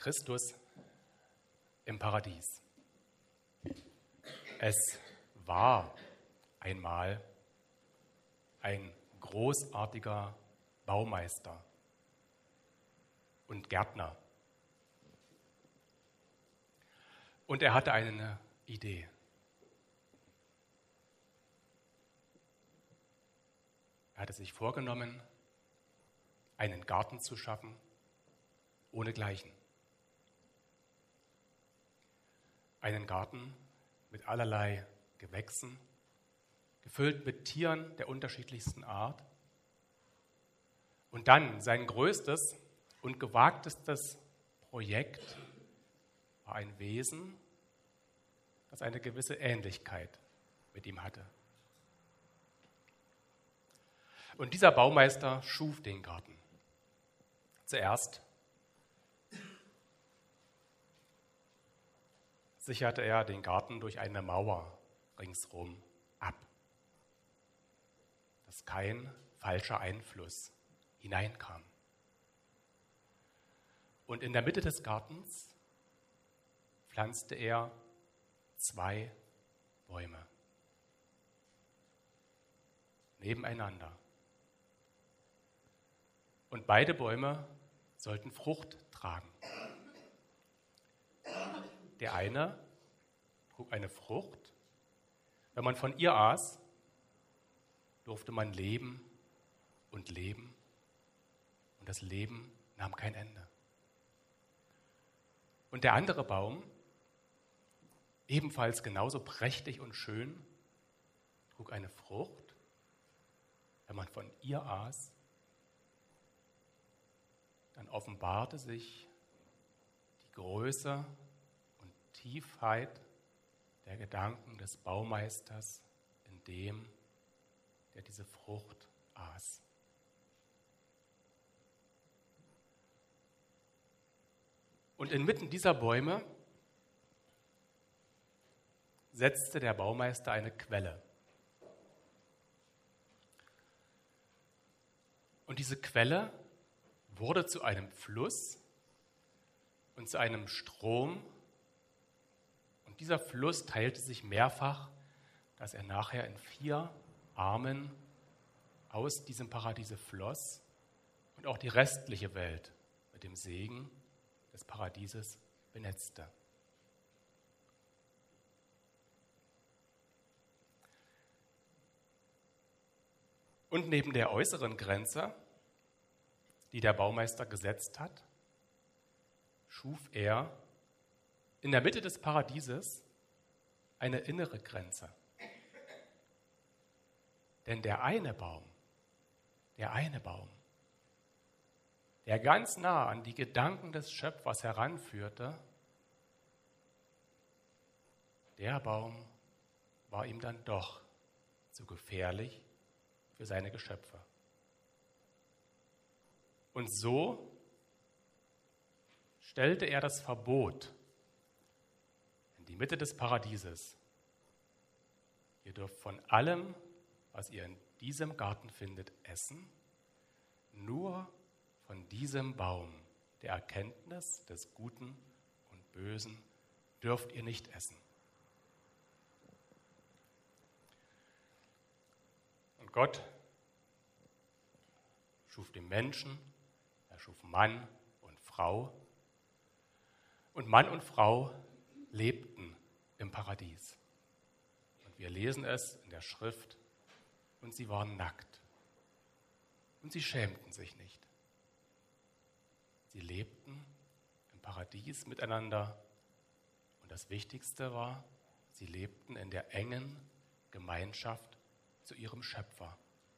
Christus im Paradies. Es war einmal ein großartiger Baumeister und Gärtner. Und er hatte eine Idee. Er hatte sich vorgenommen, einen Garten zu schaffen, ohnegleichen. Einen Garten mit allerlei Gewächsen, gefüllt mit Tieren der unterschiedlichsten Art. Und dann sein größtes und gewagtestes Projekt war ein Wesen, das eine gewisse Ähnlichkeit mit ihm hatte. Und dieser Baumeister schuf den Garten. Zuerst sicherte er den Garten durch eine Mauer ringsherum ab, dass kein falscher Einfluss hineinkam. Und in der Mitte des Gartens pflanzte er 2 Bäume nebeneinander. Und beide Bäume sollten Frucht tragen. Der eine trug eine Frucht. Wenn man von ihr aß, durfte man leben und leben. Und das Leben nahm kein Ende. Und der andere Baum, ebenfalls genauso prächtig und schön, trug eine Frucht. Wenn man von ihr aß, dann offenbarte sich die Größe und Tiefheit der Gedanken des Baumeisters in dem, der diese Frucht aß. Und inmitten dieser Bäume setzte der Baumeister eine Quelle. Und diese Quelle wurde zu einem Fluss und zu einem Strom. Und dieser Fluss teilte sich mehrfach, dass er nachher in 4 Armen aus diesem Paradiese floss und auch die restliche Welt mit dem Segen des Paradieses benetzte. Und neben der äußeren Grenze, die der Baumeister gesetzt hat, schuf er in der Mitte des Paradieses eine innere Grenze. Denn der eine Baum, der ganz nah an die Gedanken des Schöpfers heranführte, der Baum war ihm dann doch zu gefährlich für seine Geschöpfe. Und so stellte er das Verbot in die Mitte des Paradieses. Ihr dürft von allem, was ihr in diesem Garten findet, essen, nur von diesem Baum der Erkenntnis des Guten und Bösen dürft ihr nicht essen. Und Gott schuf den Menschen, er schuf Mann und Frau. Und Mann und Frau lebten im Paradies. Und wir lesen es in der Schrift, und sie waren nackt. Und sie schämten sich nicht. Sie lebten im Paradies miteinander. Und das Wichtigste war, sie lebten in der engen Gemeinschaft zu ihrem Schöpfer.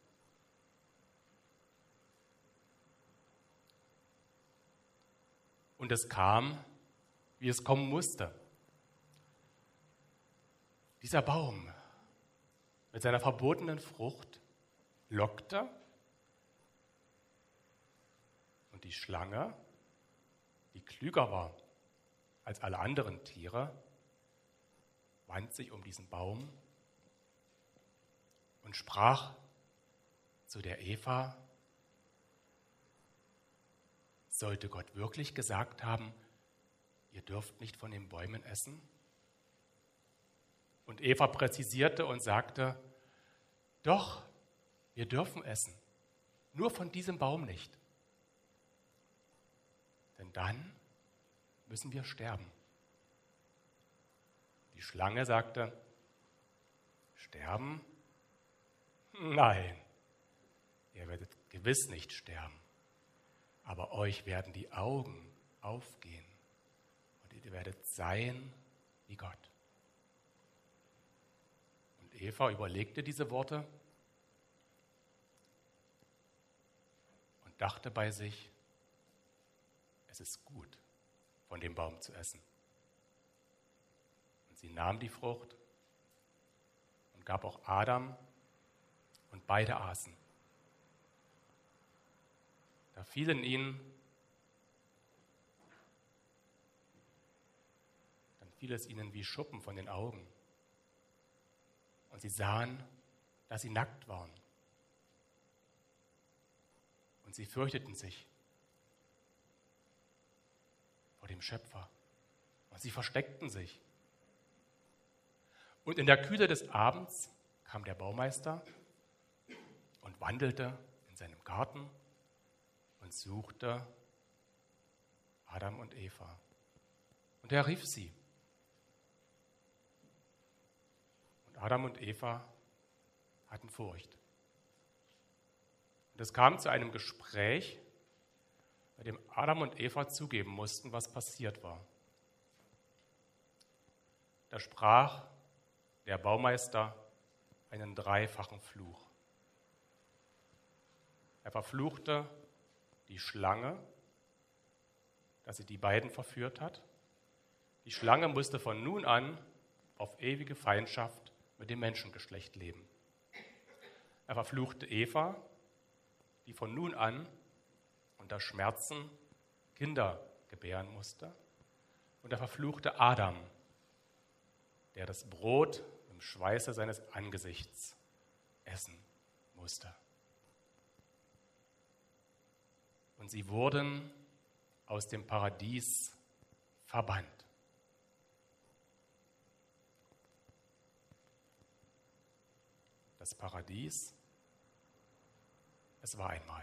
Und es kam, wie es kommen musste. Dieser Baum mit seiner verbotenen Frucht lockte und die Schlange, die klüger war als alle anderen Tiere, wand sich um diesen Baum und sprach zu der Eva: Sollte Gott wirklich gesagt haben, ihr dürft nicht von den Bäumen essen? Und Eva präzisierte und sagte, doch, wir dürfen essen, nur von diesem Baum nicht. Denn dann müssen wir sterben. Die Schlange sagte, sterben? Nein, ihr werdet gewiss nicht sterben, aber euch werden die Augen aufgehen und ihr werdet sein wie Gott. Und Eva überlegte diese Worte und dachte bei sich, es ist gut, von dem Baum zu essen. Und sie nahm die Frucht und gab auch Adam, und beide aßen. Da fiel es ihnen wie Schuppen von den Augen. Und sie sahen, dass sie nackt waren. Und sie fürchteten sich vor dem Schöpfer. Und sie versteckten sich. Und in der Kühle des Abends kam der Baumeister und wandelte in seinem Garten und suchte Adam und Eva. Und er rief sie. Und Adam und Eva hatten Furcht. Und es kam zu einem Gespräch, bei dem Adam und Eva zugeben mussten, was passiert war. Da sprach der Baumeister einen dreifachen Fluch. Er verfluchte die Schlange, dass sie die beiden verführt hat. Die Schlange musste von nun an auf ewige Feindschaft mit dem Menschengeschlecht leben. Er verfluchte Eva, die von nun an unter Schmerzen Kinder gebären musste. Und er verfluchte Adam, der das Brot im Schweiße seines Angesichts essen musste. Und sie wurden aus dem Paradies verbannt. Das Paradies, es war einmal.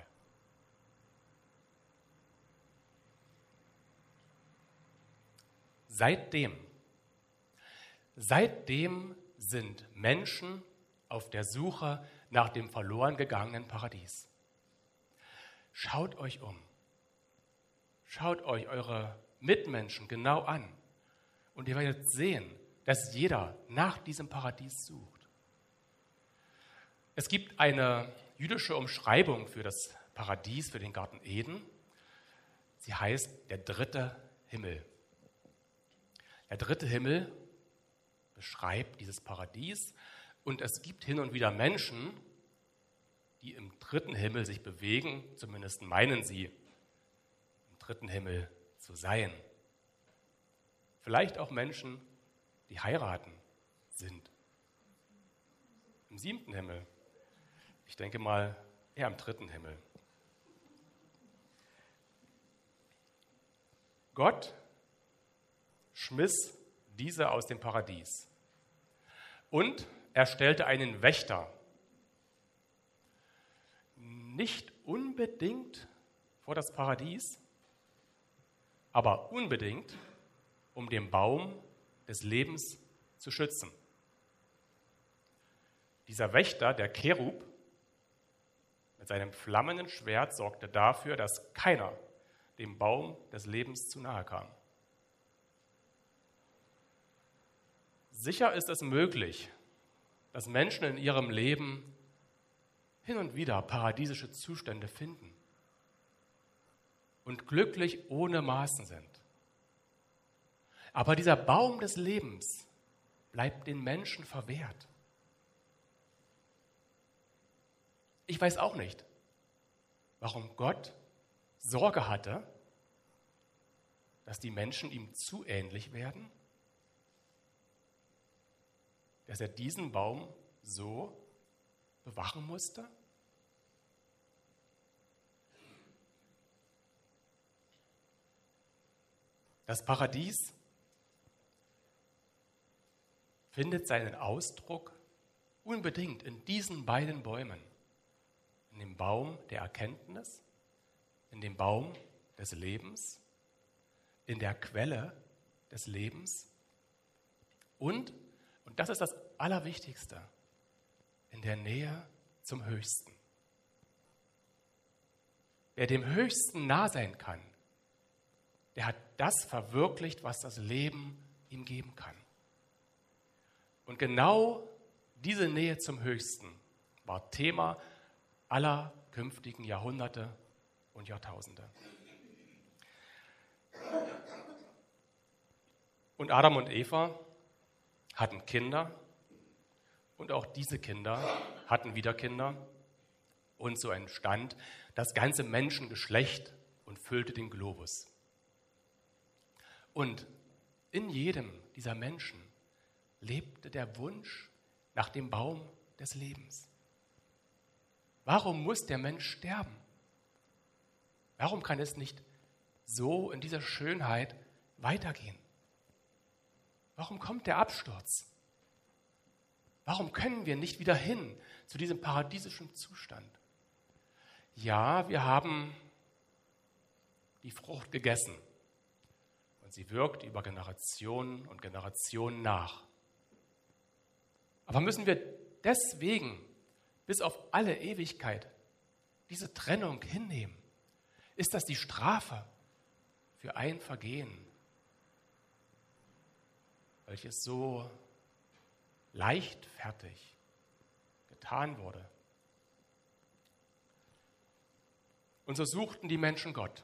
Seitdem sind Menschen auf der Suche nach dem verloren gegangenen Paradies. Schaut euch um. Schaut euch eure Mitmenschen genau an. Und ihr werdet sehen, dass jeder nach diesem Paradies sucht. Es gibt eine jüdische Umschreibung für das Paradies, für den Garten Eden. Sie heißt der dritte Himmel. Der dritte Himmel beschreibt dieses Paradies und es gibt hin und wieder Menschen, die im dritten Himmel sich bewegen, zumindest meinen sie, im dritten Himmel zu sein. Vielleicht auch Menschen, die heiraten sind. Im 7. Himmel. Ich denke mal eher im 3. Himmel. Gott schmiss diese aus dem Paradies und er stellte einen Wächter. Nicht unbedingt vor das Paradies, aber unbedingt, um den Baum des Lebens zu schützen. Dieser Wächter, der Cherub, mit seinem flammenden Schwert sorgte dafür, dass keiner dem Baum des Lebens zu nahe kam. Sicher ist es möglich, dass Menschen in ihrem Leben hin und wieder paradiesische Zustände finden und glücklich ohne Maßen sind. Aber dieser Baum des Lebens bleibt den Menschen verwehrt. Ich weiß auch nicht, warum Gott Sorge hatte, dass die Menschen ihm zu ähnlich werden, dass er diesen Baum so bewachen musste. Das Paradies findet seinen Ausdruck unbedingt in diesen beiden Bäumen. In dem Baum der Erkenntnis, in dem Baum des Lebens, in der Quelle des Lebens und das ist das Allerwichtigste, in der Nähe zum Höchsten. Wer dem Höchsten nah sein kann, der hat das verwirklicht, was das Leben ihm geben kann. Und genau diese Nähe zum Höchsten war Thema aller künftigen Jahrhunderte und Jahrtausende. Und Adam und Eva hatten Kinder und auch diese Kinder hatten wieder Kinder und so entstand das ganze Menschengeschlecht und füllte den Globus. Und in jedem dieser Menschen lebte der Wunsch nach dem Baum des Lebens. Warum muss der Mensch sterben? Warum kann es nicht so in dieser Schönheit weitergehen? Warum kommt der Absturz? Warum können wir nicht wieder hin zu diesem paradiesischen Zustand? Ja, wir haben die Frucht gegessen und sie wirkt über Generationen und Generationen nach. Aber müssen wir deswegen bis auf alle Ewigkeit diese Trennung hinnehmen? Ist das die Strafe für ein Vergehen, welches so leichtfertig getan wurde? Und so suchten die Menschen Gott.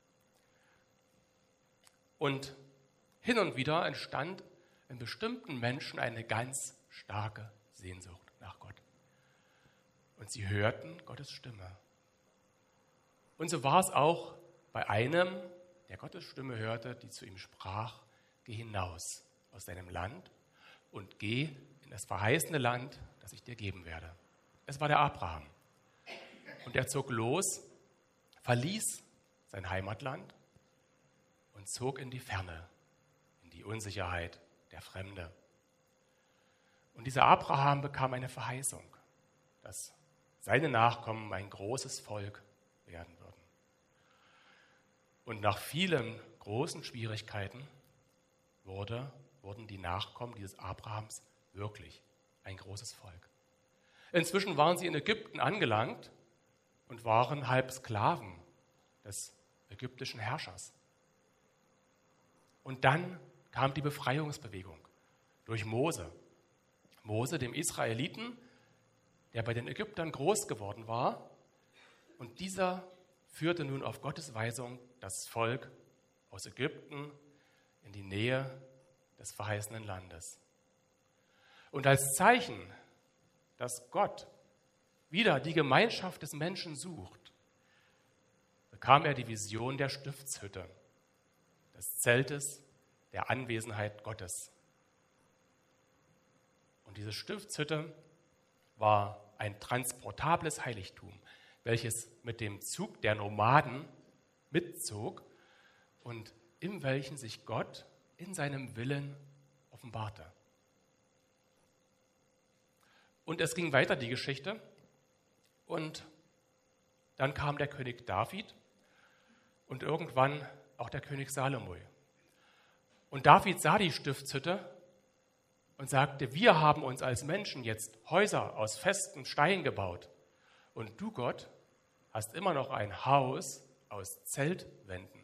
Und hin und wieder entstand in bestimmten Menschen eine ganz starke Sehnsucht nach Gott. Und sie hörten Gottes Stimme. Und so war es auch bei einem, der Gottes Stimme hörte, die zu ihm sprach: Geh hinaus aus deinem Land und geh in das verheißene Land, das ich dir geben werde. Es war der Abraham. Und er zog los, verließ sein Heimatland und zog in die Ferne, in die Unsicherheit der Fremde. Und dieser Abraham bekam eine Verheißung, dass seine Nachkommen ein großes Volk werden würden. Und nach vielen großen Schwierigkeiten wurden die Nachkommen dieses Abrahams wirklich ein großes Volk. Inzwischen waren sie in Ägypten angelangt und waren halb Sklaven des ägyptischen Herrschers. Und dann kam die Befreiungsbewegung durch Mose. Mose, dem Israeliten, der bei den Ägyptern groß geworden war. Und dieser führte nun auf Gottes Weisung das Volk aus Ägypten in die Nähe des verheißenen Landes. Und als Zeichen, dass Gott wieder die Gemeinschaft des Menschen sucht, bekam er die Vision der Stiftshütte, des Zeltes der Anwesenheit Gottes. Und diese Stiftshütte war ein transportables Heiligtum, welches mit dem Zug der Nomaden mitzog und in welchen sich Gott in seinem Willen offenbarte. Und es ging weiter, die Geschichte. Und dann kam der König David und irgendwann auch der König Salomo. Und David sah die Stiftshütte und sagte: Wir haben uns als Menschen jetzt Häuser aus festem Stein gebaut. Und du, Gott, hast immer noch ein Haus aus Zeltwänden.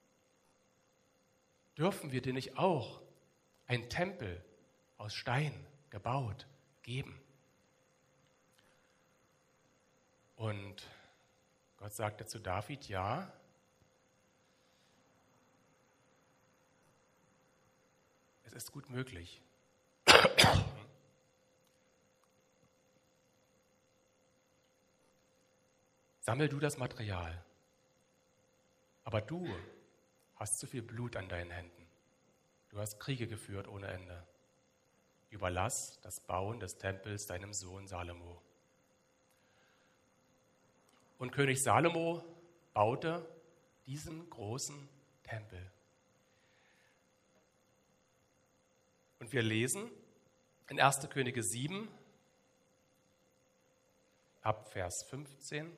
Dürfen wir dir nicht auch einen Tempel aus Stein gebaut geben? Und Gott sagte zu David: Ja, es ist gut möglich. Sammel du das Material, aber du hast zu viel Blut an deinen Händen. Du hast Kriege geführt ohne Ende. Überlass das Bauen des Tempels deinem Sohn Salomo. Und König Salomo baute diesen großen Tempel. Und wir lesen in 1. Könige 7, ab Vers 15.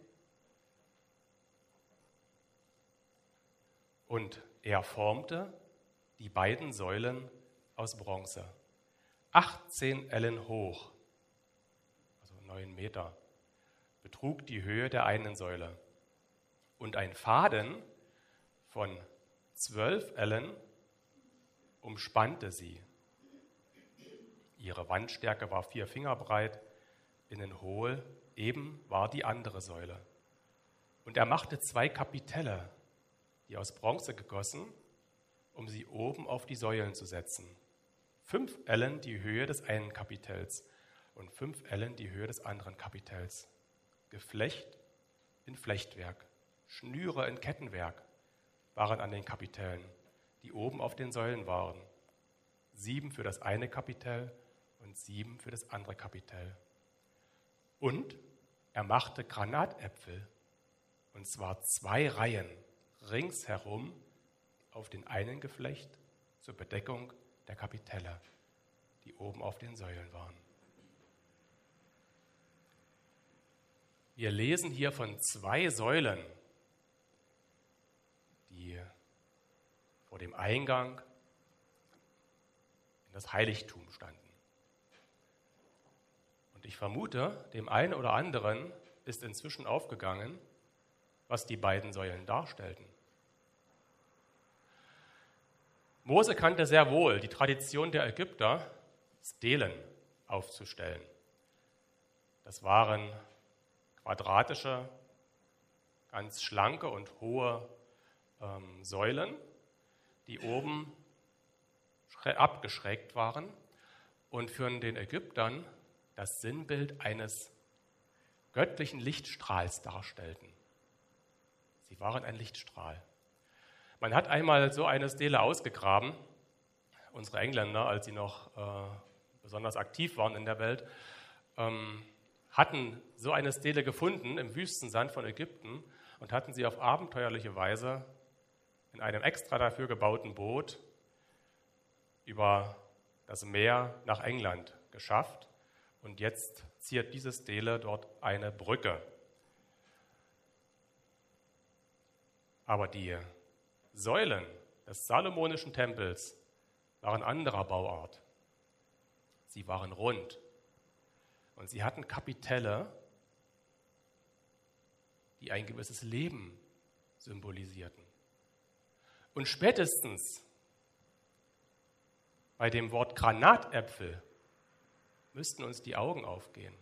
Und er formte die beiden Säulen aus Bronze, 18 Ellen hoch, also 9 Meter, betrug die Höhe der einen Säule. Und ein Faden von 12 Ellen umspannte sie. Ihre Wandstärke war 4 Finger breit, innen hohl, eben war die andere Säule. Und er machte 2 Kapitelle, die aus Bronze gegossen, um sie oben auf die Säulen zu setzen. 5 Ellen die Höhe des einen Kapitells und 5 Ellen die Höhe des anderen Kapitells. Geflecht in Flechtwerk, Schnüre in Kettenwerk waren an den Kapitellen, die oben auf den Säulen waren. 7 für das eine Kapitel und 7 für das andere Kapitel. Und er machte Granatäpfel, und zwar 2 Reihen ringsherum auf den einen Geflecht zur Bedeckung der Kapitelle, die oben auf den Säulen waren. Wir lesen hier von 2 Säulen, die vor dem Eingang in das Heiligtum standen. Und ich vermute, dem einen oder anderen ist inzwischen aufgegangen, was die beiden Säulen darstellten. Mose kannte sehr wohl die Tradition der Ägypter, Stelen aufzustellen. Das waren quadratische, ganz schlanke und hohe Säulen, die oben abgeschrägt waren und für den Ägyptern das Sinnbild eines göttlichen Lichtstrahls darstellten. Sie waren ein Lichtstrahl. Man hat einmal so eine Stele ausgegraben. Unsere Engländer, als sie noch besonders aktiv waren in der Welt, hatten so eine Stele gefunden im Wüstensand von Ägypten und hatten sie auf abenteuerliche Weise in einem extra dafür gebauten Boot über das Meer nach England geschafft. Und jetzt ziert diese Stele dort eine Brücke. Aber die Säulen des Salomonischen Tempels waren anderer Bauart. Sie waren rund und sie hatten Kapitelle, die ein gewisses Leben symbolisierten. Und spätestens bei dem Wort Granatäpfel müssten uns die Augen aufgehen.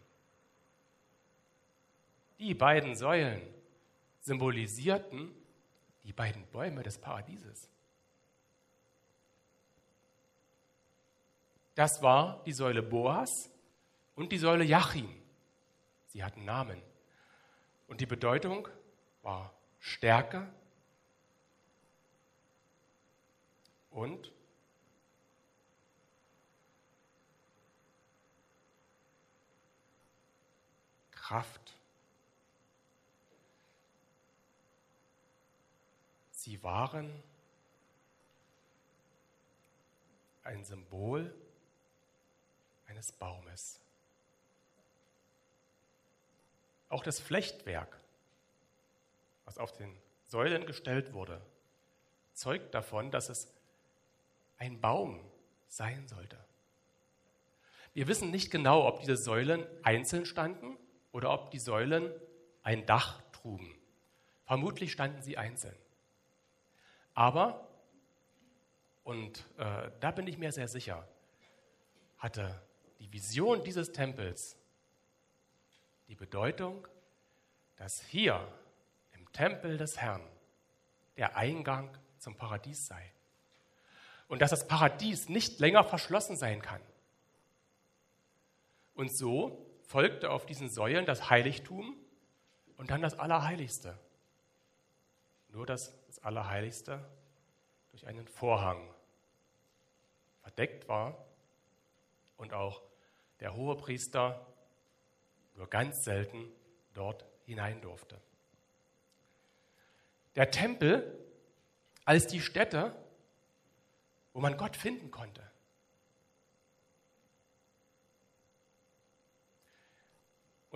Die beiden Säulen symbolisierten die beiden Bäume des Paradieses. Das war die Säule Boas und die Säule Jachim. Sie hatten Namen. Und die Bedeutung war Stärke und Kraft. Sie waren ein Symbol eines Baumes. Auch das Flechtwerk, was auf den Säulen gestellt wurde, zeugt davon, dass es ein Baum sein sollte. Wir wissen nicht genau, ob diese Säulen einzeln standen oder ob die Säulen ein Dach trugen. Vermutlich standen sie einzeln. Aber, und da bin ich mir sehr sicher, hatte die Vision dieses Tempels die Bedeutung, dass hier im Tempel des Herrn der Eingang zum Paradies sei. Und dass das Paradies nicht länger verschlossen sein kann. Und so folgte auf diesen Säulen das Heiligtum und dann das Allerheiligste. Nur dass das Allerheiligste durch einen Vorhang verdeckt war und auch der Hohepriester nur ganz selten dort hinein durfte. Der Tempel als die Stätte, wo man Gott finden konnte.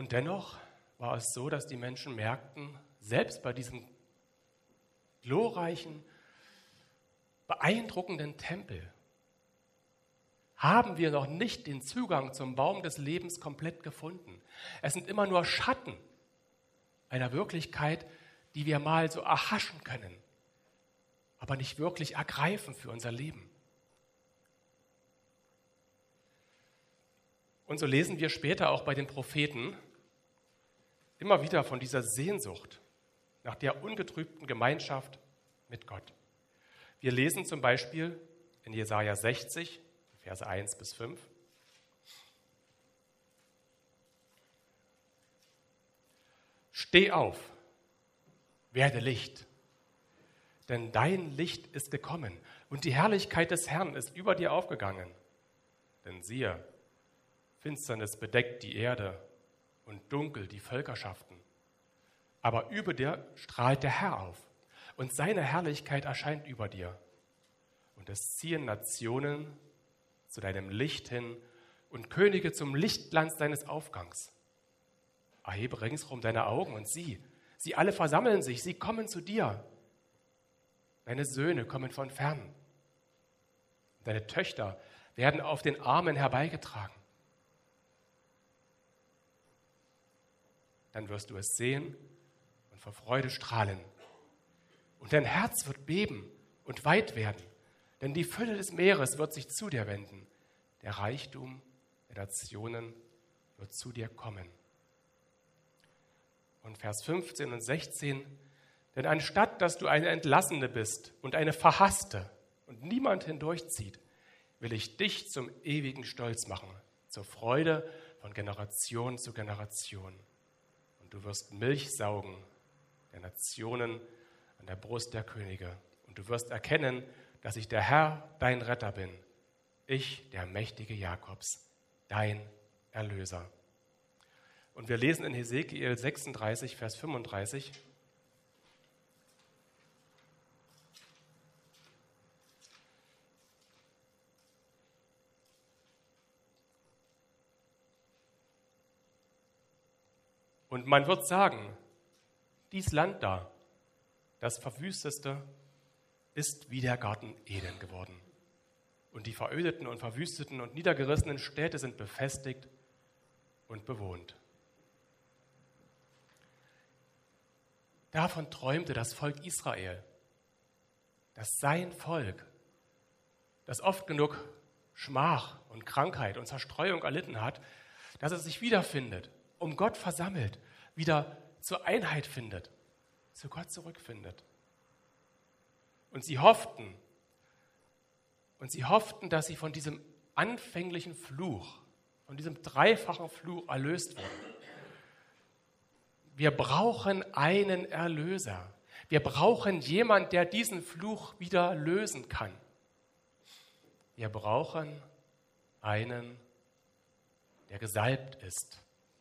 Und dennoch war es so, dass die Menschen merkten, selbst bei diesem glorreichen, beeindruckenden Tempel haben wir noch nicht den Zugang zum Baum des Lebens komplett gefunden. Es sind immer nur Schatten einer Wirklichkeit, die wir mal so erhaschen können, aber nicht wirklich ergreifen für unser Leben. Und so lesen wir später auch bei den Propheten immer wieder von dieser Sehnsucht nach der ungetrübten Gemeinschaft mit Gott. Wir lesen zum Beispiel in Jesaja 60, Verse 1 bis 5. Steh auf, werde Licht, denn dein Licht ist gekommen und die Herrlichkeit des Herrn ist über dir aufgegangen. Denn siehe, Finsternis bedeckt die Erde und dunkel die Völkerschaften. Aber über dir strahlt der Herr auf und seine Herrlichkeit erscheint über dir. Und es ziehen Nationen zu deinem Licht hin und Könige zum Lichtglanz deines Aufgangs. Erhebe ringsherum deine Augen und sieh, sie alle versammeln sich, sie kommen zu dir. Deine Söhne kommen von fern. Deine Töchter werden auf den Armen herbeigetragen. Dann wirst du es sehen und vor Freude strahlen. Und dein Herz wird beben und weit werden, denn die Fülle des Meeres wird sich zu dir wenden. Der Reichtum der Nationen wird zu dir kommen. Und Vers 15 und 16, denn anstatt, dass du eine Entlassene bist und eine Verhasste und niemand hindurchzieht, will ich dich zum ewigen Stolz machen, zur Freude von Generation zu Generation. Und du wirst Milch saugen der Nationen an der Brust der Könige. Und du wirst erkennen, dass ich der Herr, dein Retter bin, ich, der Mächtige Jakobs, dein Erlöser. Und wir lesen in Hesekiel 36, Vers 35, und man wird sagen, dies Land da, das Verwüsteste, ist wie der Garten Eden geworden. Und die verödeten und verwüsteten und niedergerissenen Städte sind befestigt und bewohnt. Davon träumte das Volk Israel, dass sein Volk, das oft genug Schmach und Krankheit und Zerstreuung erlitten hat, dass es sich wiederfindet, um Gott versammelt, wieder zur Einheit findet, zu Gott zurückfindet. Und sie hofften, dass sie von diesem anfänglichen Fluch, von diesem dreifachen Fluch erlöst wurden. Wir brauchen einen Erlöser. Wir brauchen jemanden, der diesen Fluch wieder lösen kann. Wir brauchen einen, der gesalbt ist.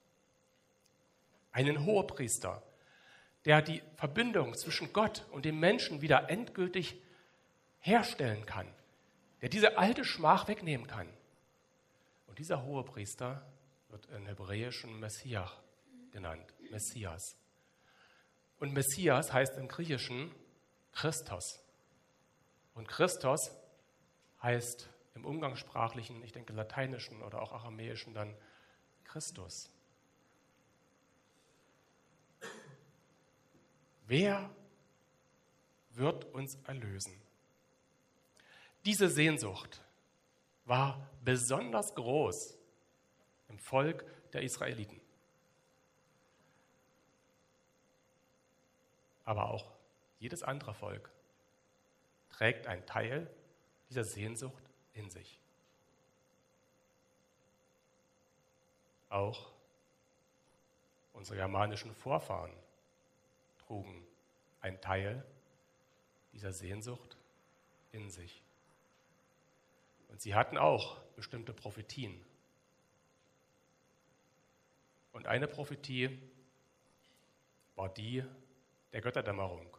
Einen Hohepriester, der die Verbindung zwischen Gott und dem Menschen wieder endgültig herstellen kann, der diese alte Schmach wegnehmen kann. Und dieser Hohepriester wird im Hebräischen Messias genannt, Messias. Und Messias heißt im Griechischen Christos. Und Christos heißt im Umgangssprachlichen, ich denke Lateinischen oder auch Aramäischen dann Christus. Wer wird uns erlösen? Diese Sehnsucht war besonders groß im Volk der Israeliten. Aber auch jedes andere Volk trägt einen Teil dieser Sehnsucht in sich. Auch unsere germanischen Vorfahren trugen einen Teil dieser Sehnsucht in sich. Und sie hatten auch bestimmte Prophetien. Und eine Prophetie war die der Götterdämmerung.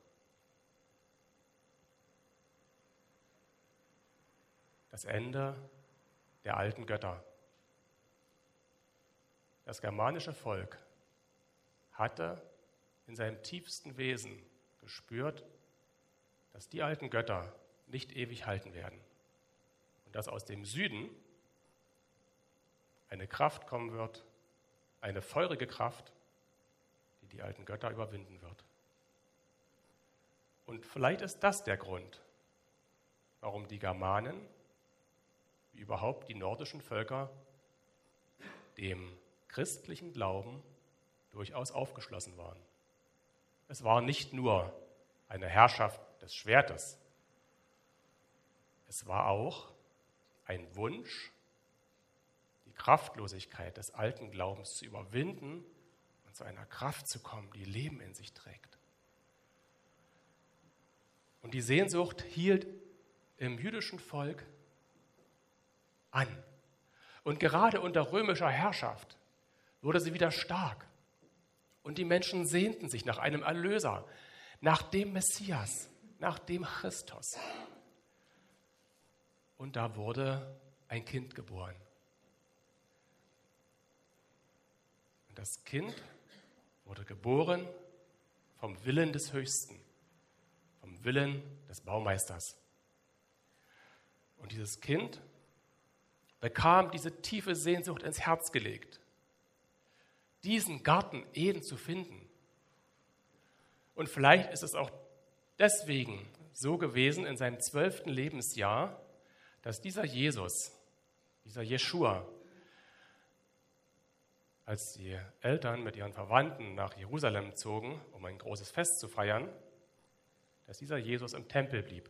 Das Ende der alten Götter. Das germanische Volk hatte in seinem tiefsten Wesen gespürt, dass die alten Götter nicht ewig halten werden und dass aus dem Süden eine Kraft kommen wird, eine feurige Kraft, die die alten Götter überwinden wird. Und vielleicht ist das der Grund, warum die Germanen, wie überhaupt die nordischen Völker, dem christlichen Glauben durchaus aufgeschlossen waren. Es war nicht nur eine Herrschaft des Schwertes, es war auch ein Wunsch, die Kraftlosigkeit des alten Glaubens zu überwinden und zu einer Kraft zu kommen, die Leben in sich trägt. Und die Sehnsucht hielt im jüdischen Volk an. Und gerade unter römischer Herrschaft wurde sie wieder stark. Und die Menschen sehnten sich nach einem Erlöser, nach dem Messias, nach dem Christus. Und da wurde ein Kind geboren. Und das Kind wurde geboren vom Willen des Höchsten, vom Willen des Baumeisters. Und dieses Kind bekam diese tiefe Sehnsucht ins Herz gelegt, diesen Garten Eden zu finden. Und vielleicht ist es auch deswegen so gewesen in seinem 12. Lebensjahr, dass dieser Jesus, dieser Jeschua, als die Eltern mit ihren Verwandten nach Jerusalem zogen, um ein großes Fest zu feiern, dass dieser Jesus im Tempel blieb.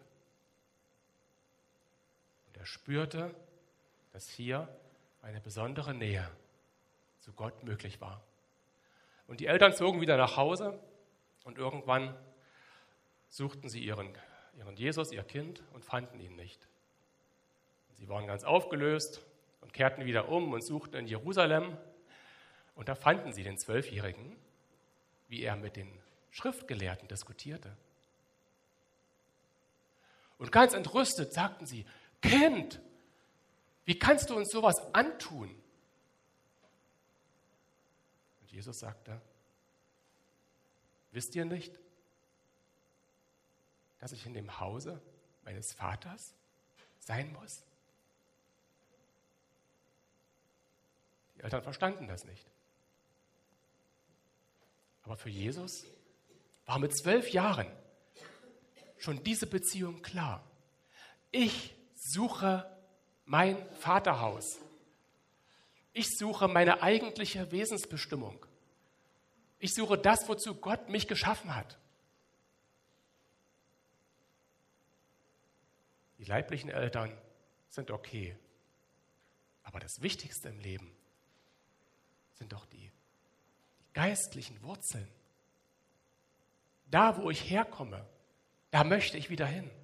Und er spürte, dass hier eine besondere Nähe zu Gott möglich war. Und die Eltern zogen wieder nach Hause und irgendwann suchten sie ihren Jesus, ihr Kind, und fanden ihn nicht. Sie waren ganz aufgelöst und kehrten wieder um und suchten in Jerusalem. Und da fanden sie den 12-Jährigen, wie er mit den Schriftgelehrten diskutierte. Und ganz entrüstet sagten sie: Kind, wie kannst du uns sowas antun? Und Jesus sagte: Wisst ihr nicht, dass ich in dem Hause meines Vaters sein muss? Die Eltern verstanden das nicht. Aber für Jesus war mit 12 Jahren schon diese Beziehung klar. Ich suche mein Vaterhaus. Ich suche meine eigentliche Wesensbestimmung. Ich suche das, wozu Gott mich geschaffen hat. Die leiblichen Eltern sind okay. Aber das Wichtigste im Leben sind doch die geistlichen Wurzeln. Da, wo ich herkomme, da möchte ich wieder hin.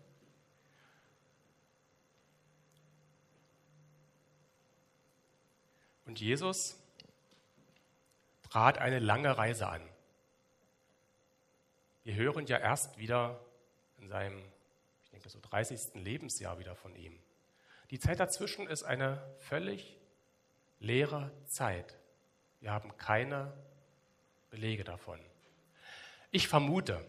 Und Jesus trat eine lange Reise an. Wir hören ja erst wieder in seinem, ich denke so 30. Lebensjahr wieder von ihm. Die Zeit dazwischen ist eine völlig leere Zeit. Wir haben keine Belege davon. Ich vermute,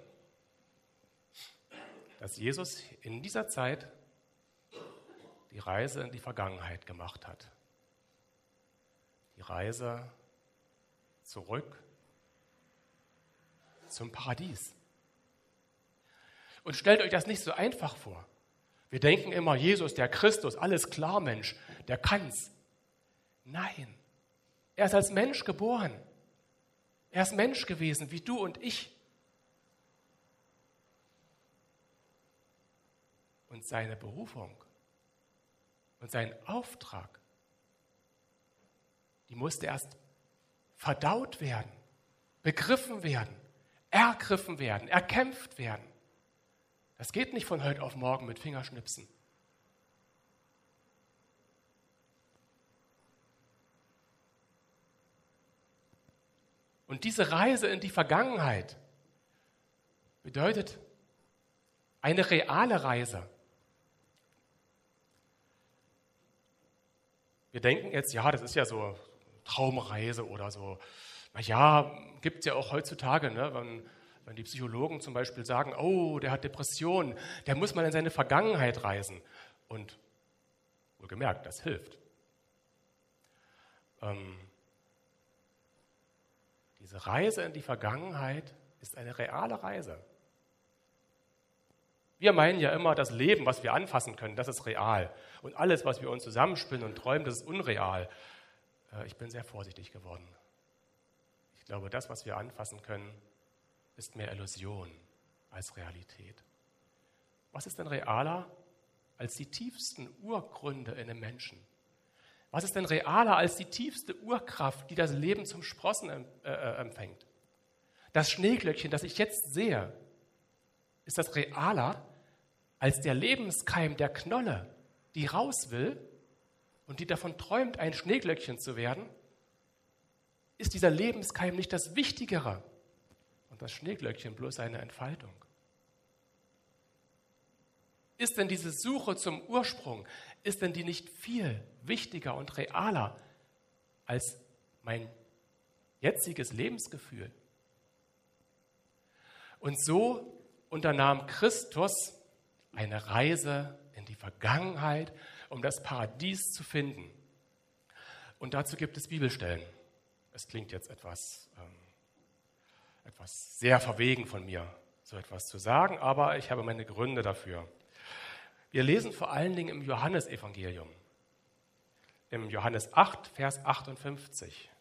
dass Jesus in dieser Zeit die Reise in die Vergangenheit gemacht hat. Die Reise zurück zum Paradies. Und stellt euch das nicht so einfach vor. Wir denken immer, Jesus, der Christus, alles klar, Mensch, der kann's. Nein, er ist als Mensch geboren. Er ist Mensch gewesen, wie du und ich. Und seine Berufung und sein Auftrag, die musste erst verdaut werden, begriffen werden, ergriffen werden, erkämpft werden. Das geht nicht von heute auf morgen mit Fingerschnipsen. Und diese Reise in die Vergangenheit bedeutet eine reale Reise. Wir denken jetzt, ja, das ist ja so Traumreise oder so Naja, gibt es ja auch heutzutage, ne, wenn die Psychologen zum Beispiel sagen, oh, der hat Depressionen, der muss mal in seine Vergangenheit reisen. Und wohlgemerkt, das hilft. Diese Reise in die Vergangenheit ist eine reale Reise. Wir meinen ja immer, das Leben, was wir anfassen können, das ist real. Und alles, was wir uns zusammenspinnen und träumen, das ist unreal. Ich bin sehr vorsichtig geworden. Ich glaube, das, was wir anfassen können, ist mehr Illusion als Realität. Was ist denn realer als die tiefsten Urgründe in einem Menschen? Was ist denn realer als die tiefste Urkraft, die das Leben zum Sprossen empfängt? Das Schneeglöckchen, das ich jetzt sehe, ist das realer als der Lebenskeim der Knolle, die raus will und die davon träumt, ein Schneeglöckchen zu werden? Ist dieser Lebenskeim nicht das Wichtigere und das Schneeglöckchen bloß eine Entfaltung? Ist denn diese Suche zum Ursprung, ist denn die nicht viel wichtiger und realer als mein jetziges Lebensgefühl? Und so unternahm Christus eine Reise in die Vergangenheit, um das Paradies zu finden. Und dazu gibt es Bibelstellen. Es klingt jetzt etwas sehr verwegen von mir, so etwas zu sagen, aber ich habe meine Gründe dafür. Wir lesen vor allen Dingen im Johannesevangelium, im Johannes 8, Vers 58.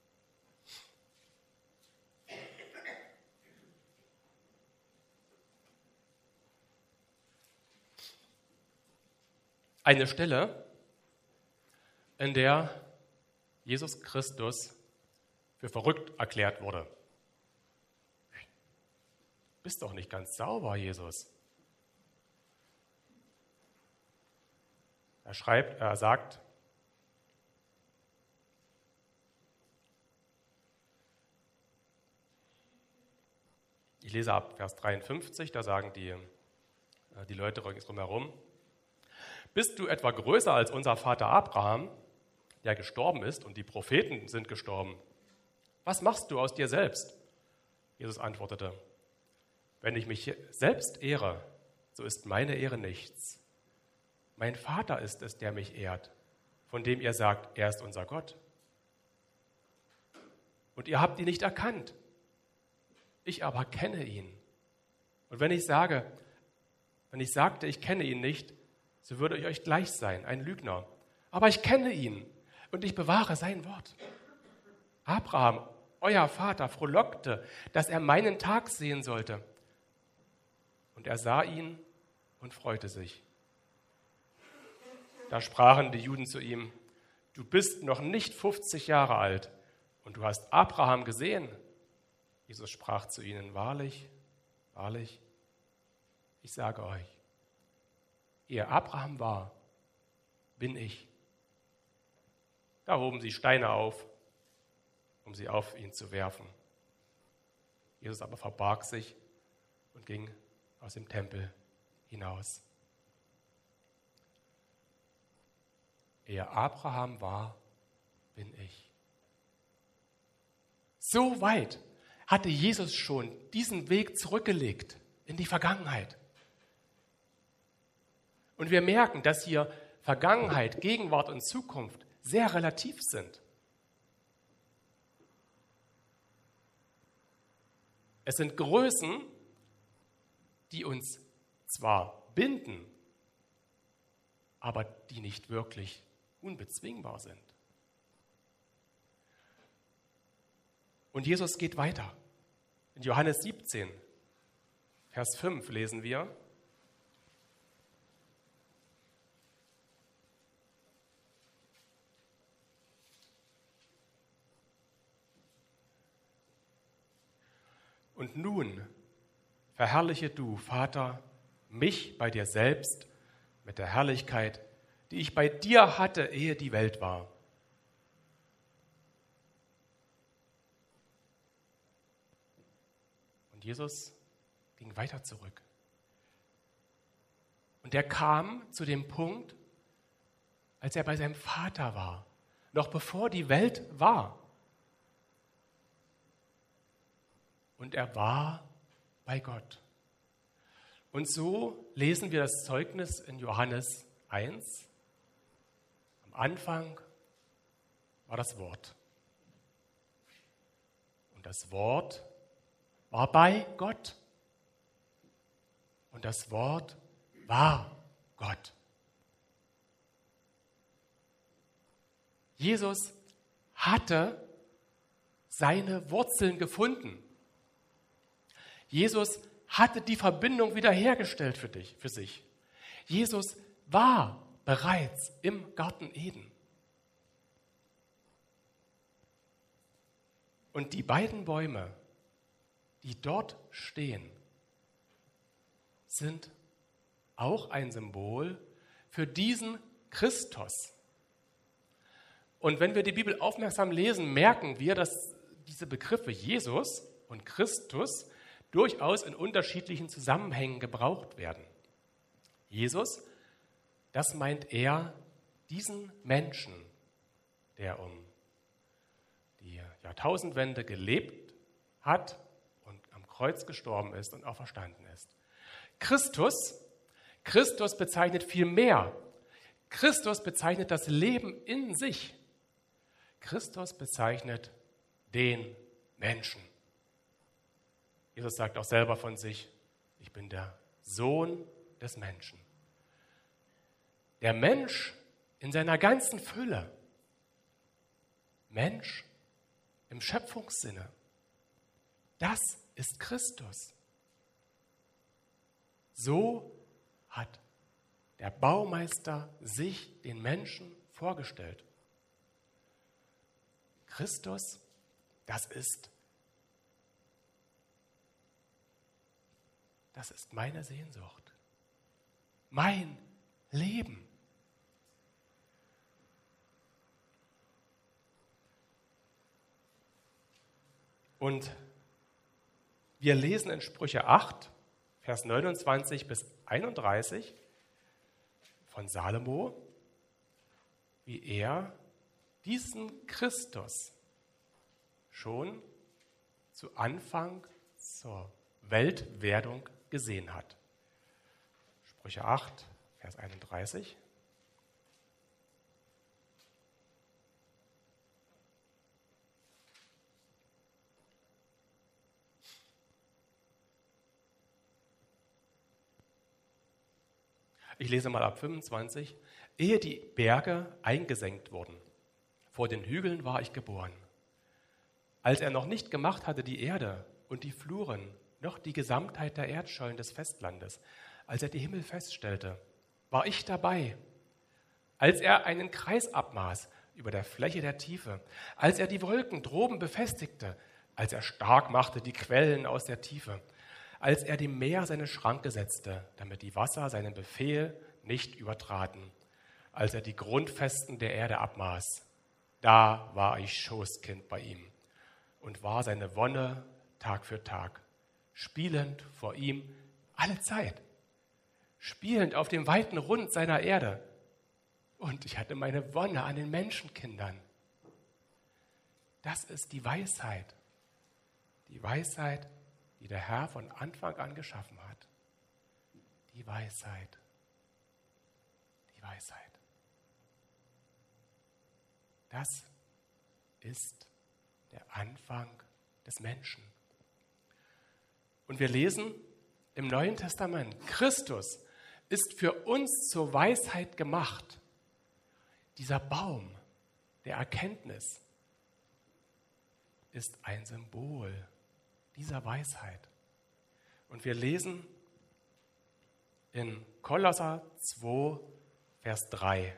Eine Stelle, in der Jesus Christus für verrückt erklärt wurde. Bist doch nicht ganz sauber, Jesus. Er sagt, ich lese ab Vers 53, da sagen die Leute drumherum, bist du etwa größer als unser Vater Abraham, der gestorben ist und die Propheten sind gestorben? Was machst du aus dir selbst? Jesus antwortete, wenn ich mich selbst ehre, so ist meine Ehre nichts. Mein Vater ist es, der mich ehrt, von dem ihr sagt, er ist unser Gott. Und ihr habt ihn nicht erkannt. Ich aber kenne ihn. Und wenn ich sagte, ich kenne ihn nicht, so würde ich euch gleich sein, ein Lügner. Aber ich kenne ihn und ich bewahre sein Wort. Abraham, euer Vater, frohlockte, dass er meinen Tag sehen sollte. Und er sah ihn und freute sich. Da sprachen die Juden zu ihm, du bist noch nicht 50 Jahre alt und du hast Abraham gesehen. Jesus sprach zu ihnen, wahrlich, wahrlich, ich sage euch, ehe Abraham war, bin ich. Da hoben sie Steine auf, um sie auf ihn zu werfen. Jesus aber verbarg sich und ging aus dem Tempel hinaus. Ehe Abraham war, bin ich. So weit hatte Jesus schon diesen Weg zurückgelegt in die Vergangenheit. Und wir merken, dass hier Vergangenheit, Gegenwart und Zukunft sehr relativ sind. Es sind Größen, die uns zwar binden, aber die nicht wirklich unbezwingbar sind. Und Jesus geht weiter. In Johannes 17, Vers 5 lesen wir, und nun verherrliche du, Vater, mich bei dir selbst mit der Herrlichkeit, die ich bei dir hatte, ehe die Welt war. Und Jesus ging weiter zurück. Und er kam zu dem Punkt, als er bei seinem Vater war, noch bevor die Welt war. und er war bei Gott. Und so lesen wir das Zeugnis in Johannes 1. Am Anfang war das Wort. Und das Wort war bei Gott. Und das Wort war Gott. Jesus hatte seine Wurzeln gefunden. Jesus hatte die Verbindung wiederhergestellt für sich. Jesus war bereits im Garten Eden. Und die beiden Bäume, die dort stehen, sind auch ein Symbol für diesen Christus. Und wenn wir die Bibel aufmerksam lesen, merken wir, dass diese Begriffe Jesus und Christus durchaus in unterschiedlichen Zusammenhängen gebraucht werden. Jesus, das meint er diesen Menschen, der um die Jahrtausendwende gelebt hat und am Kreuz gestorben ist und auferstanden ist. Christus bezeichnet viel mehr. Christus bezeichnet das Leben in sich. Christus bezeichnet den Menschen. Jesus sagt auch selber von sich, ich bin der Sohn des Menschen. Der Mensch in seiner ganzen Fülle. Mensch im Schöpfungssinne. Das ist Christus. So hat der Baumeister sich den Menschen vorgestellt. Christus, das ist meine Sehnsucht, mein Leben. Und wir lesen in Sprüche 8, Vers 29 bis 31 von Salomo, wie er diesen Christus schon zu Anfang zur Weltwerdung gesehen hat. Sprüche 8, Vers 31. Ich lese mal ab 25. Ehe die Berge eingesenkt wurden, vor den Hügeln war ich geboren. Als er noch nicht gemacht hatte die Erde und die Fluren, noch die Gesamtheit der Erdschollen des Festlandes, als er die Himmel feststellte, war ich dabei. Als er einen Kreis abmaß über der Fläche der Tiefe, als er die Wolken droben befestigte, als er stark machte die Quellen aus der Tiefe, als er dem Meer seine Schranke setzte, damit die Wasser seinen Befehl nicht übertraten, als er die Grundfesten der Erde abmaß, da war ich Schoßkind bei ihm und war seine Wonne Tag für Tag, spielend vor ihm alle Zeit, spielend auf dem weiten Rund seiner Erde. Und ich hatte meine Wonne an den Menschenkindern. Das ist die Weisheit, die der Herr von Anfang an geschaffen hat. Die Weisheit. Das ist der Anfang des Menschen. Und wir lesen im Neuen Testament, Christus ist für uns zur Weisheit gemacht. Dieser Baum der Erkenntnis ist ein Symbol dieser Weisheit. Und wir lesen in Kolosser 2, Vers 3.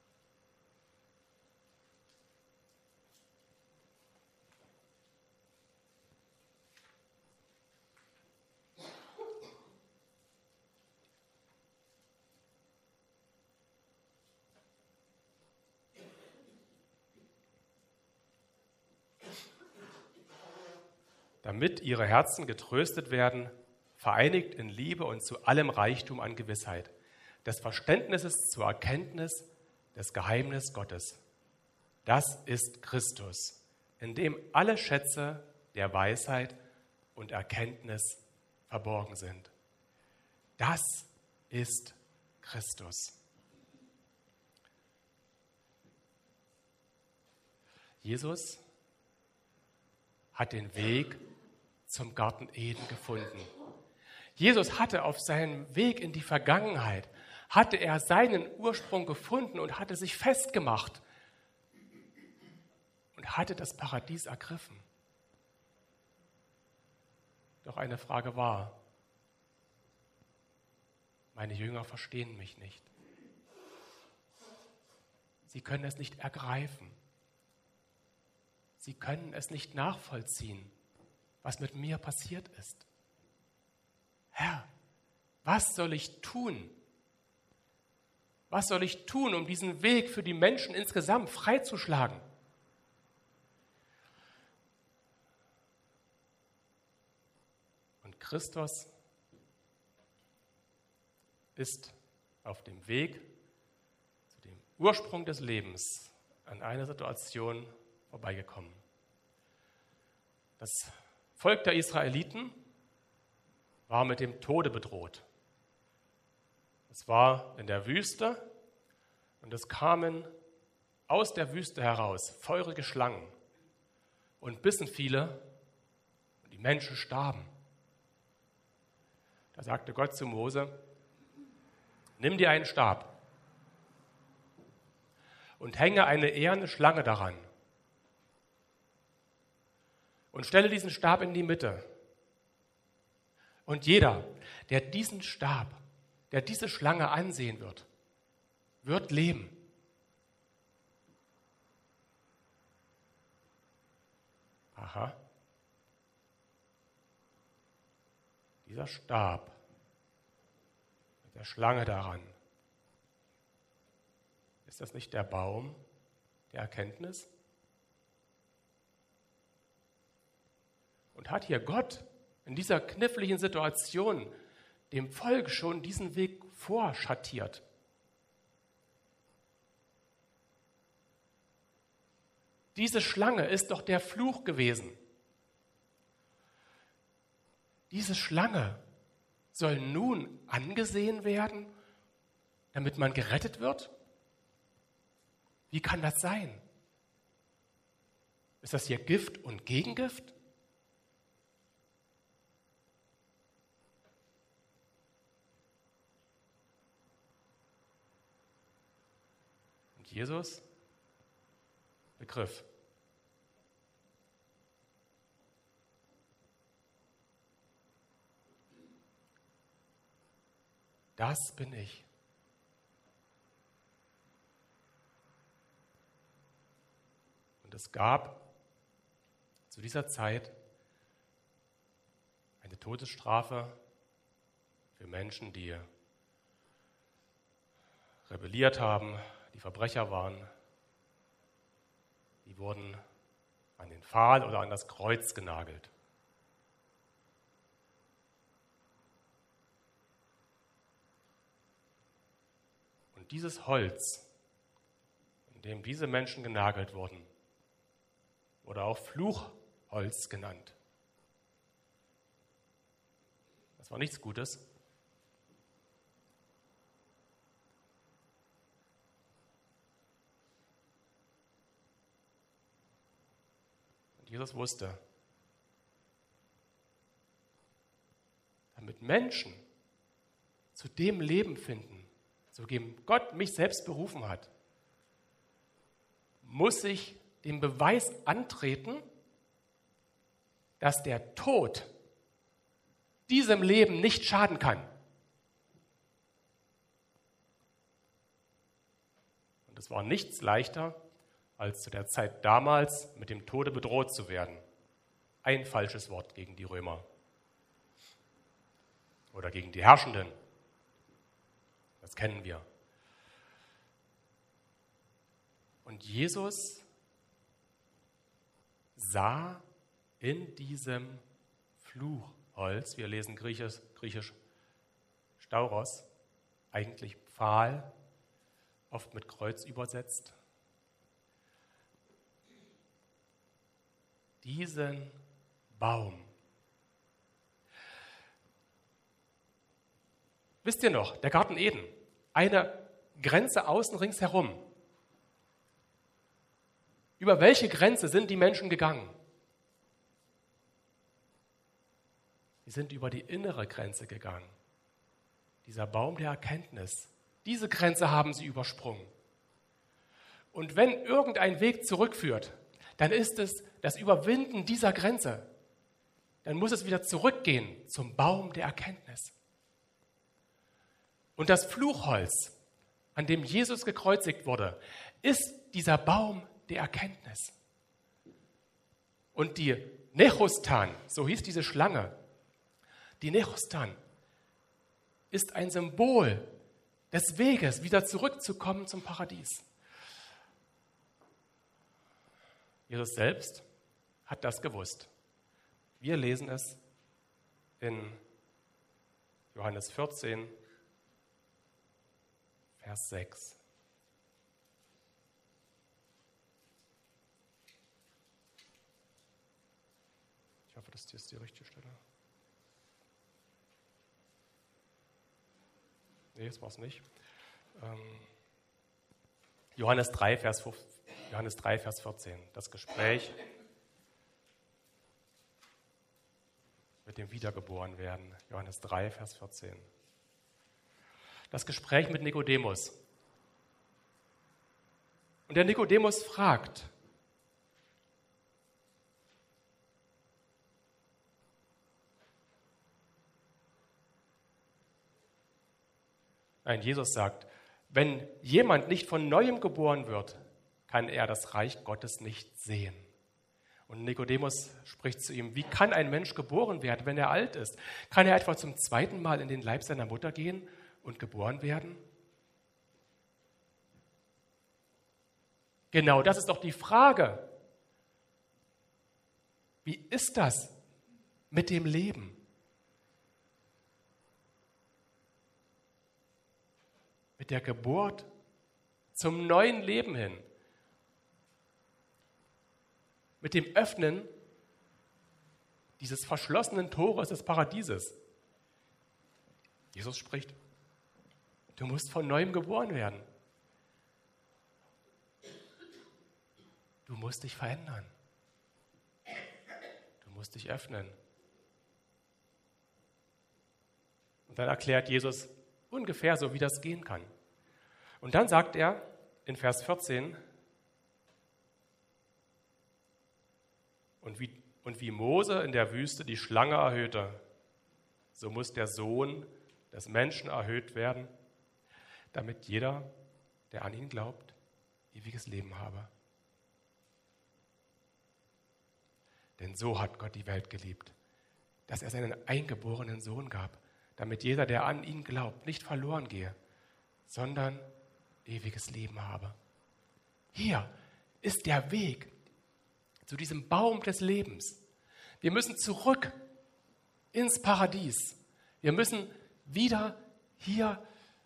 Damit ihre Herzen getröstet werden, vereinigt in Liebe und zu allem Reichtum an Gewissheit, des Verständnisses zur Erkenntnis des Geheimnis Gottes. Das ist Christus, in dem alle Schätze der Weisheit und Erkenntnis verborgen sind. Das ist Christus. Jesus hat den Weg zum Garten Eden gefunden. Jesus hatte auf seinem Weg in die Vergangenheit, hatte er seinen Ursprung gefunden und hatte sich festgemacht und hatte das Paradies ergriffen. Doch eine Frage war, meine Jünger verstehen mich nicht. Sie können es nicht ergreifen. Sie können es nicht nachvollziehen, was mit mir passiert ist. Herr, was soll ich tun? Was soll ich tun, um diesen Weg für die Menschen insgesamt freizuschlagen? Und Christus ist auf dem Weg zu dem Ursprung des Lebens an einer Situation vorbeigekommen. Das Volk der Israeliten war mit dem Tode bedroht. Es war in der Wüste und es kamen aus der Wüste heraus feurige Schlangen und bissen viele und die Menschen starben. Da sagte Gott zu Mose, nimm dir einen Stab und hänge eine eherne Schlange daran und stelle diesen Stab in die Mitte. Und jeder, der diesen Stab, der diese Schlange ansehen wird, wird leben. Aha. Dieser Stab mit der Schlange daran, ist das nicht der Baum der Erkenntnis? Und hat hier Gott in dieser kniffligen Situation dem Volk schon diesen Weg vorschattiert? Diese Schlange ist doch der Fluch gewesen. Diese Schlange soll nun angesehen werden, damit man gerettet wird? Wie kann das sein? Ist das hier Gift und Gegengift? Und Jesus begriff. Das bin ich. Und es gab zu dieser Zeit eine Todesstrafe für Menschen, die rebelliert haben, die Verbrecher waren. Die wurden an den Pfahl oder an das Kreuz genagelt. Und dieses Holz, in dem diese Menschen genagelt wurden, wurde auch Fluchholz genannt. Das war nichts Gutes. Und Jesus wusste, damit Menschen zu dem Leben finden, zu dem Gott mich selbst berufen hat, muss ich den Beweis antreten, dass der Tod diesem Leben nicht schaden kann. Und es war nichts leichter, als zu der Zeit damals mit dem Tode bedroht zu werden. Ein falsches Wort gegen die Römer oder gegen die Herrschenden. Das kennen wir. Und Jesus sah in diesem Fluchholz, wir lesen griechisch Stauros, eigentlich Pfahl, oft mit Kreuz übersetzt, diesen Baum, wisst ihr noch, der Garten Eden, eine Grenze außen ringsherum. Über welche Grenze sind die Menschen gegangen? Sie sind über die innere Grenze gegangen. Dieser Baum der Erkenntnis, diese Grenze haben sie übersprungen. Und wenn irgendein Weg zurückführt, dann ist es das Überwinden dieser Grenze. Dann muss es wieder zurückgehen zum Baum der Erkenntnis. Und das Fluchholz, an dem Jesus gekreuzigt wurde, ist dieser Baum der Erkenntnis. Und die Nechustan, so hieß diese Schlange, die Nechustan ist ein Symbol des Weges, wieder zurückzukommen zum Paradies. Jesus selbst hat das gewusst. Wir lesen es in Johannes 14, Vers 6. Ich hoffe, das hier ist die richtige Stelle. Nee, das war es nicht. Johannes 3, Vers 14. Das Gespräch mit dem Wiedergeborenwerden. Johannes 3, Vers 14. Das Gespräch mit Nikodemus. Und der Nikodemus fragt, nein, Jesus sagt, wenn jemand nicht von Neuem geboren wird, kann er das Reich Gottes nicht sehen. Und Nikodemus spricht zu ihm, wie kann ein Mensch geboren werden, wenn er alt ist? Kann er etwa zum zweiten Mal in den Leib seiner Mutter gehen und geboren werden? Genau, das ist doch die Frage. Wie ist das mit dem Leben? Mit der Geburt zum neuen Leben hin. Mit dem Öffnen dieses verschlossenen Tores des Paradieses. Jesus spricht, du musst von Neuem geboren werden. Du musst dich verändern. Du musst dich öffnen. Und dann erklärt Jesus ungefähr so, wie das gehen kann. Und dann sagt er in Vers 14, und wie Mose in der Wüste die Schlange erhöhte, so muss der Sohn des Menschen erhöht werden, damit jeder, der an ihn glaubt, ewiges Leben habe. Denn so hat Gott die Welt geliebt, dass er seinen eingeborenen Sohn gab, damit jeder, der an ihn glaubt, nicht verloren gehe, sondern ewiges Leben habe. Hier ist der Weg zu diesem Baum des Lebens. Wir müssen zurück ins Paradies. Wir müssen wieder hier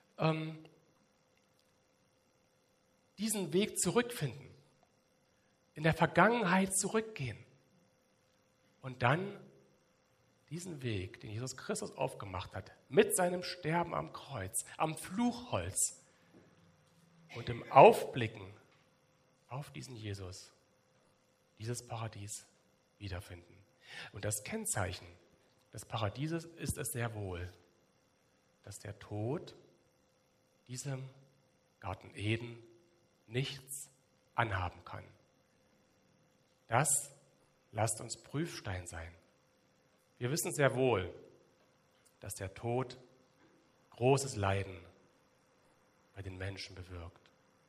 diesen Weg zurückfinden, in der Vergangenheit zurückgehen und dann diesen Weg, den Jesus Christus aufgemacht hat, mit seinem Sterben am Kreuz, am Fluchholz und im Aufblicken auf diesen Jesus, dieses Paradies wiederfinden. Und das Kennzeichen des Paradieses ist es sehr wohl, dass der Tod diesem Garten Eden nichts anhaben kann. Das lasst uns Prüfstein sein. Wir wissen sehr wohl, dass der Tod großes Leiden bei den Menschen bewirkt.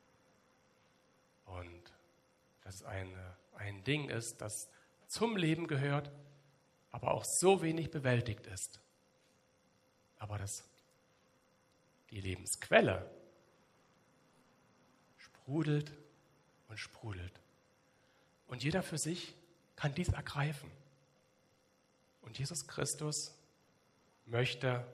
Und dass es ein Ding ist, das zum Leben gehört, aber auch so wenig bewältigt ist. Aber die Lebensquelle sprudelt und sprudelt. Und jeder für sich kann dies ergreifen. Und Jesus Christus möchte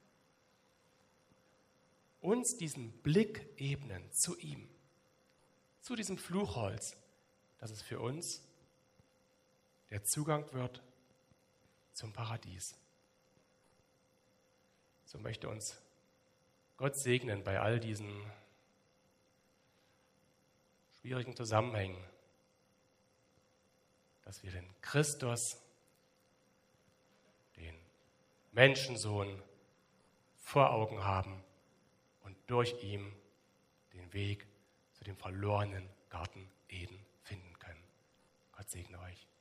uns diesen Blick ebnen zu ihm, zu diesem Fluchholz, dass es für uns der Zugang wird zum Paradies. So möchte uns Gott segnen bei all diesen schwierigen Zusammenhängen, dass wir den Christus, den Menschensohn vor Augen haben und durch ihn den Weg zu dem verlorenen Garten Eden finden können. Gott segne euch.